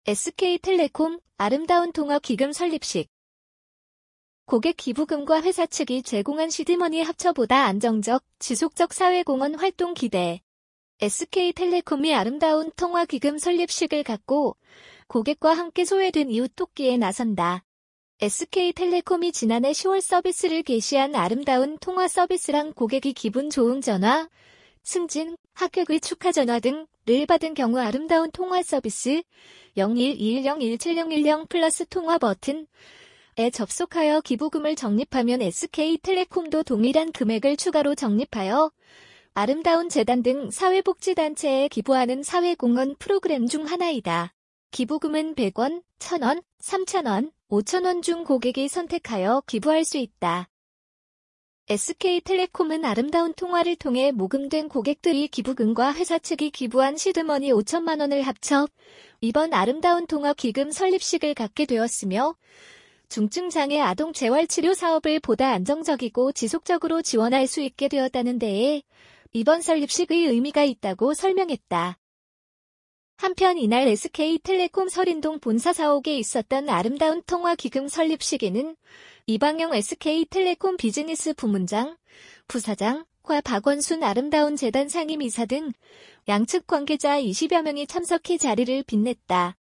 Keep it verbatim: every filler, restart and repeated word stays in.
에스케이텔레콤 아름다운 통화 기금 설립식. 고객 기부금과 회사 측이 제공한 시드머니 합쳐보다 안정적, 지속적 사회공헌 활동 기대. 에스케이텔레콤이 아름다운 통화 기금 설립식을 갖고 고객과 함께 소외된 이웃 돕기에 나선다. 에스케이텔레콤이 지난해 시월 서비스를 개시한 아름다운 통화 서비스랑 고객이 기분 좋은 전화, 승진, 합격의 축하 전화 등을 받은 경우 아름다운 통화 서비스 영일이일영일칠영일영 플러스 통화 버튼에 접속하여 기부금을 적립하면 에스케이텔레콤도 동일한 금액을 추가로 적립하여 아름다운 재단 등 사회복지단체에 기부하는 사회공헌 프로그램 중 하나이다. 기부금은 백 원, 천 원, 삼천 원, 오천 원 중 고객이 선택하여 기부할 수 있다. 에스케이텔레콤은 아름다운 통화를 통해 모금된 고객들이 기부금과 회사 측이 기부한 시드머니 오천만 원을 합쳐 이번 아름다운 통화 기금 설립식을 갖게 되었으며 중증장애 아동 재활치료 사업을 보다 안정적이고 지속적으로 지원할 수 있게 되었다는 데에 이번 설립식의 의미가 있다고 설명했다. 한편 이날 에스케이텔레콤 설인동 본사 사옥에 있었던 아름다운 통화 기금 설립식에는 이방영 에스케이텔레콤 비즈니스 부문장, 부사장과 박원순 아름다운 재단 상임이사 등 양측 관계자 이십여 명이 참석해 자리를 빛냈다.